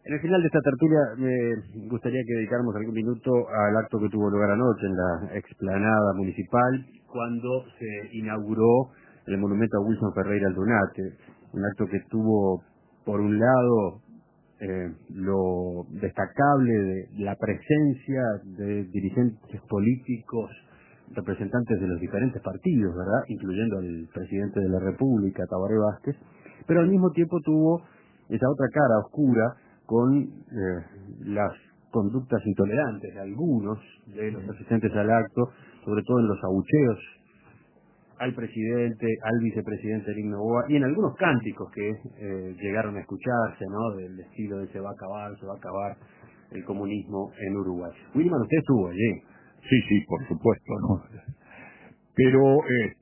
En el final de esta tertulia me gustaría que dedicáramos algún minuto al acto que tuvo lugar anoche en la explanada municipal, cuando se inauguró el monumento a Wilson Ferreira Aldunate, un acto que tuvo, por un lado, lo destacable de la presencia de dirigentes políticos, representantes de los diferentes partidos, ¿verdad?, incluyendo al presidente de la República, Tabaré Vázquez, pero al mismo tiempo tuvo esa otra cara oscura con las conductas intolerantes de algunos de los asistentes al acto, sobre todo en los abucheos al presidente, al vicepresidente Lin Noboa, y en algunos cánticos que llegaron a escucharse, ¿no?, del estilo de se va a acabar el comunismo en Uruguay. Wilman, usted estuvo allí. Sí, por supuesto, ¿no? Pero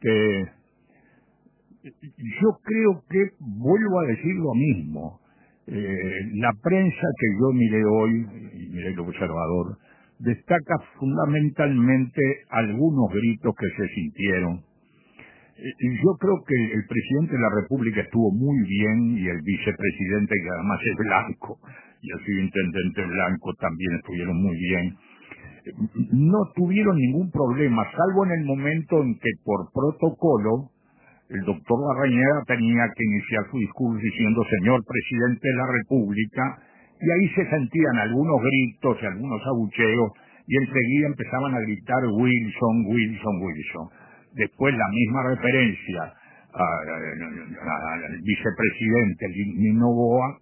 yo creo que vuelvo a decir lo mismo. La prensa que yo miré hoy, y miré el observador, destaca fundamentalmente algunos gritos que se sintieron. Yo creo que el presidente de la República estuvo muy bien, y el vicepresidente, que además es blanco, y el subintendente blanco también estuvieron muy bien. No tuvieron ningún problema, salvo en el momento en que por protocolo el doctor Larrañaga tenía que iniciar su discurso diciendo señor presidente de la República, y ahí se sentían algunos gritos y algunos abucheos, y enseguida empezaban a gritar Wilson, Wilson, Wilson. Después la misma referencia al vicepresidente Lin Noboa,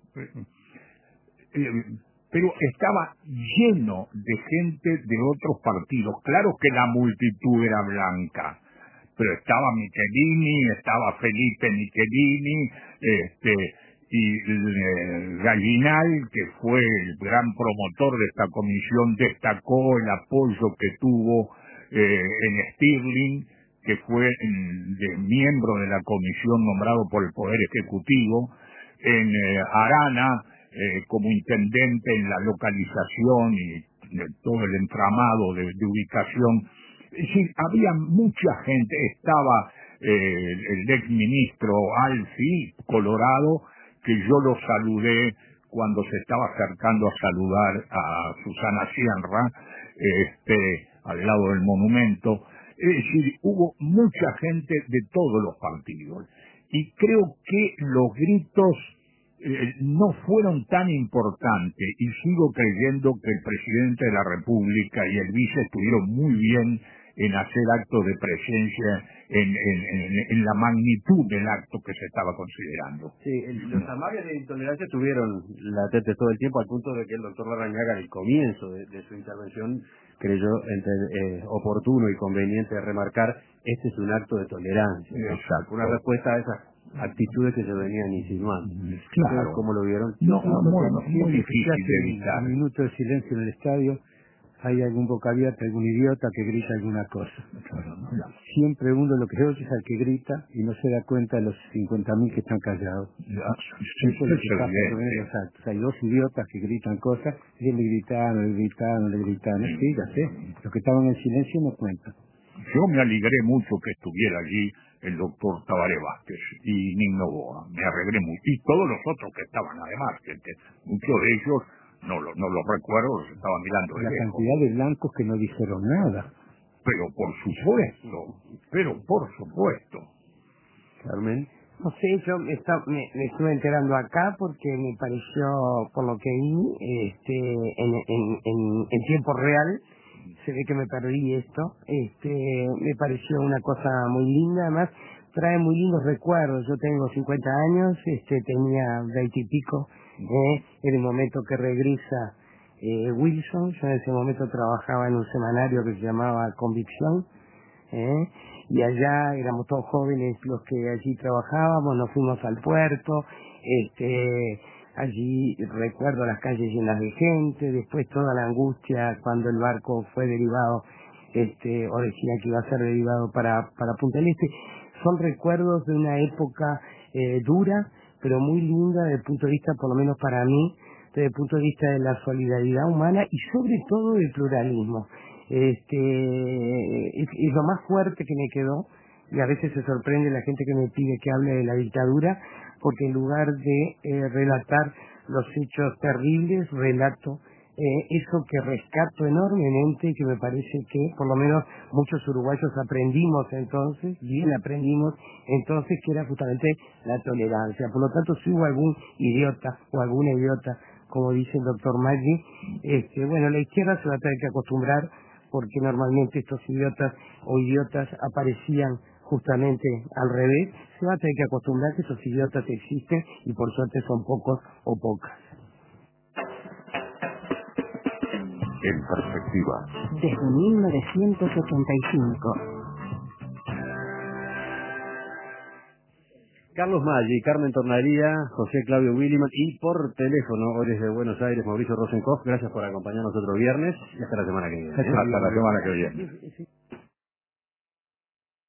pero estaba lleno de gente de otros partidos. Claro que la multitud era blanca, pero estaba Michelini, estaba Felipe Michelini, y Gallinal, que fue el gran promotor de esta comisión, destacó el apoyo que tuvo en Stirling, que fue de miembro de la comisión nombrado por el Poder Ejecutivo, en Arana, como intendente en la localización y de todo el entramado de ubicación. Es decir, había mucha gente. Estaba el exministro Alfi, Colorado, que yo lo saludé cuando se estaba acercando a saludar a Susana Sierra, al lado del monumento. Es decir, hubo mucha gente de todos los partidos. Y creo que los gritos no fueron tan importantes, y sigo creyendo que el presidente de la República y el vice estuvieron muy bien en hacer actos de presencia en la magnitud del acto que se estaba considerando. Sí, los amagues de intolerancia estuvieron latentes todo el tiempo, al punto de que el doctor Larrañaga al comienzo de su intervención creyó oportuno y conveniente remarcar: este es un acto de tolerancia, ¿no? Exacto. Una respuesta a esas actitudes que se venían insinuando. Claro. ¿Cómo lo vieron? No, muy difícil de evitar. Un minuto de silencio en el estadio, hay algún boca abierta, algún idiota que grita alguna cosa. Claro. Siempre uno lo que oye es al que grita y no se da cuenta de los 50.000 que están callados. Eso es lo que pasa con los actos. Hay dos idiotas que gritan cosas, y le gritaron. Sí, ya sé. Los que estaban en silencio no cuentan. Yo me alegré mucho que estuviera allí el doctor Tabaré Vázquez y Lin Noboa. Me alegré mucho. Y todos los otros que estaban, además, que muchos de ellos no los recuerdo, los estaba mirando de la lejos. Cantidad de blancos que no dijeron nada. Pero por supuesto. Carmen. No sé, yo me estuve enterando acá porque me pareció, por lo que vi, en tiempo real, se ve que me perdí esto, me pareció una cosa muy linda. Además trae muy lindos recuerdos. Yo tengo 50 años, tenía 20 y pico, en el momento que regresa Wilson. Yo en ese momento trabajaba en un semanario que se llamaba Convicción, y allá éramos todos jóvenes los que allí trabajábamos. Nos fuimos al puerto, allí recuerdo las calles llenas de gente, después toda la angustia cuando el barco fue derivado, o decía que iba a ser derivado para Punta del Este. Son recuerdos de una época dura, pero muy linda desde el punto de vista, por lo menos para mí, desde el punto de vista de la solidaridad humana y sobre todo del pluralismo. Es lo más fuerte que me quedó, y a veces se sorprende la gente que me pide que hable de la dictadura, porque en lugar de relatar los hechos terribles, relato eso que rescato enormemente y que me parece que por lo menos muchos uruguayos aprendimos entonces, bien aprendimos entonces, que era justamente la tolerancia. Por lo tanto, si hubo algún idiota o alguna idiota, como dice el doctor Maggi, bueno, la izquierda se va a tener que acostumbrar, porque normalmente estos idiotas o idiotas aparecían justamente al revés. Se va a tener que acostumbrar que esos idiotas existen y por suerte son pocos o pocas. En perspectiva. Desde 1985. Carlos Maggi, Carmen Tornaría, José Claudio Williman y por teléfono, hoy desde Buenos Aires, Mauricio Rosenkopf. Gracias por acompañarnos otro viernes y hasta la semana que viene. Hasta la semana que viene.